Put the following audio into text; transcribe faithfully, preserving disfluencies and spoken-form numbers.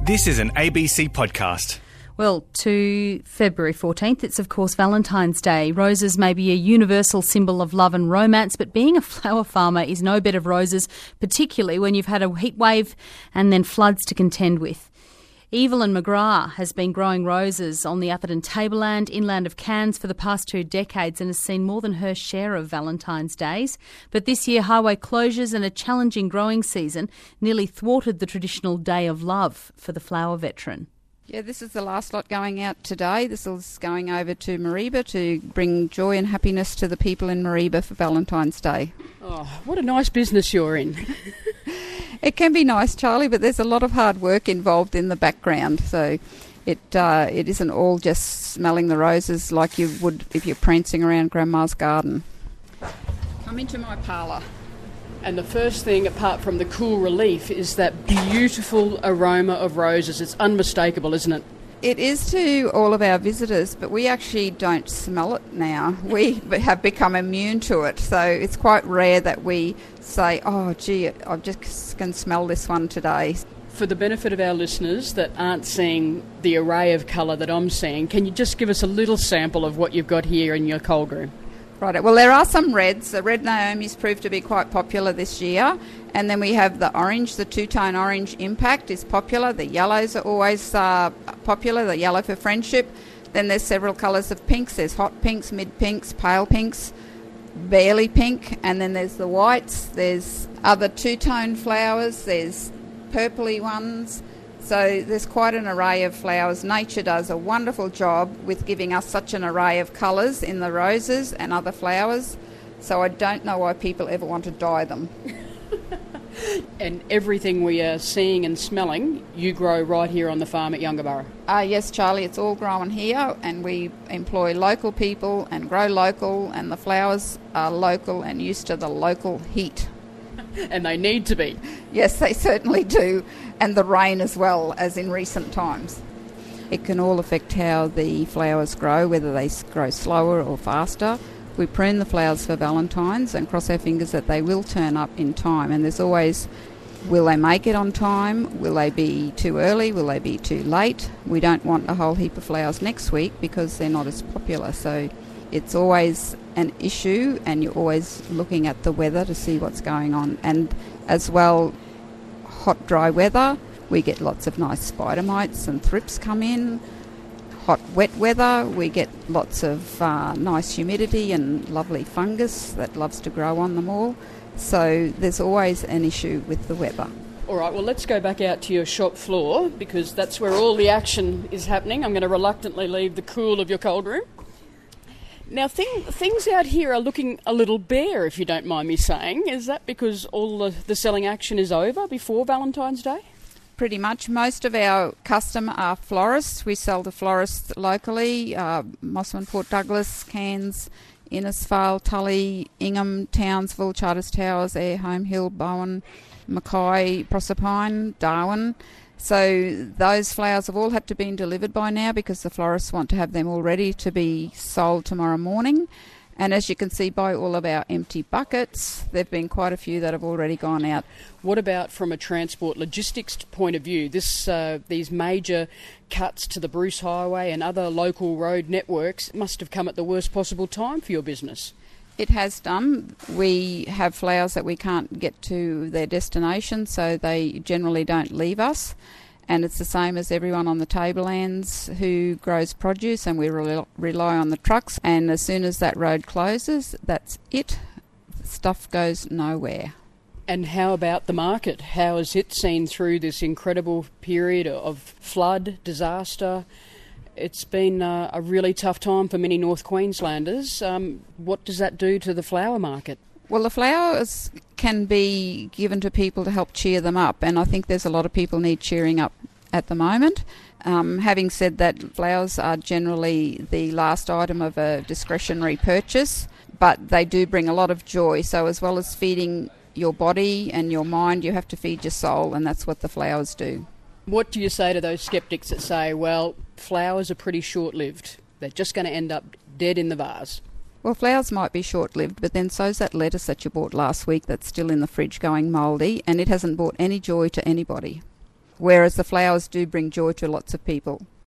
This is an A B C podcast. Well, to February fourteenth, it's of course Valentine's Day. Roses may be a universal symbol of love and romance, but being a flower farmer is no bed of roses, particularly when you've had a heat wave and then floods to contend with. Evelyn McGrath has been growing roses on the Atherton Tableland, inland of Cairns, for the past two decades and has seen more than her share of Valentine's Days. But this year, highway closures and a challenging growing season nearly thwarted the traditional Day of Love for the flower veteran. Yeah, this is the last lot going out today. This is going over to Mareeba to bring joy and happiness to the people in Mareeba for Valentine's Day. Oh, what a nice business you're in. It can be nice, Charlie, but there's a lot of hard work involved in the background. So it uh, it isn't all just smelling the roses like you would if you're prancing around Grandma's garden. Come into my parlour. And the first thing, apart from the cool relief, is that beautiful aroma of roses. It's unmistakable, isn't it? It is to all of our visitors, but we actually don't smell it now. We have become immune to it, so it's quite rare that we say, oh, gee, I just can smell this one today. For the benefit of our listeners that aren't seeing the array of colour that I'm seeing, can you just give us a little sample of what you've got here in your cold room? Right. Well, there are some reds. The red Naomi's proved to be quite popular this year. And then we have the orange, the two-tone orange Impact is popular. The yellows are always uh, popular, the yellow for friendship. Then there's several colours of pinks. There's hot pinks, mid-pinks, pale pinks, barely pink. And then there's the whites. There's other two-tone flowers. There's purpley ones. So there's quite an array of flowers. Nature does a wonderful job with giving us such an array of colours in the roses and other flowers. So I don't know why people ever want to dye them. And everything we are seeing and smelling, you grow right here on the farm at Yungaburra? Uh, yes, Charlie, it's all grown here, and we employ local people and grow local, and the flowers are local and used to the local heat. And they need to be. Yes, they certainly do, and the rain as well, as in recent times. It can all affect how the flowers grow, whether they grow slower or faster. We prune the flowers for Valentine's and cross our fingers that they will turn up in time. And there's always, will they make it on time? Will they be too early? Will they be too late? We don't want a whole heap of flowers next week because they're not as popular. So it's always an issue, and you're always looking at the weather to see what's going on. And as well, hot, dry weather, we get lots of nice spider mites and thrips come in. Hot, wet weather, we get lots of uh, nice humidity and lovely fungus that loves to grow on them all. So there's always an issue with the weather. All right, well, let's go back out to your shop floor because that's where all the action is happening. I'm going to reluctantly leave the cool of your cold room. Now, thing, things out here are looking a little bare, if you don't mind me saying. Is that because all the, the selling action is over before Valentine's Day? Pretty much. Most of our custom are florists. We sell to florists locally, uh, Mossman, Port Douglas, Cairns, Innisfail, Tully, Ingham, Townsville, Charters Towers, Ayr, Home Hill, Bowen, Mackay, Proserpine, Darwin. So those flowers have all had to be delivered by now because the florists want to have them all ready to be sold tomorrow morning. And as you can see by all of our empty buckets, there have been quite a few that have already gone out. What about from a transport logistics point of view? This uh, these major cuts to the Bruce Highway and other local road networks must have come at the worst possible time for your business. It has done. We have flowers that we can't get to their destination, so they generally don't leave us. And it's the same as everyone on the tablelands who grows produce, and we re- rely on the trucks. And as soon as that road closes, that's it. Stuff goes nowhere. And how about the market? How has it seen through this incredible period of flood, disaster? It's been uh, a really tough time for many North Queenslanders. Um, what does that do to the flower market? Well, the flowers can be given to people to help cheer them up, and I think there's a lot of people need cheering up at the moment. Um, having said that, flowers are generally the last item of a discretionary purchase, but they do bring a lot of joy. So as well as feeding your body and your mind, you have to feed your soul, and that's what the flowers do. What do you say to those sceptics that say, well, flowers are pretty short-lived, they're just going to end up dead in the vase? Well, flowers might be short-lived, but then so's that lettuce that you bought last week that's still in the fridge going mouldy, and it hasn't brought any joy to anybody. whereas the flowers do bring joy to lots of people.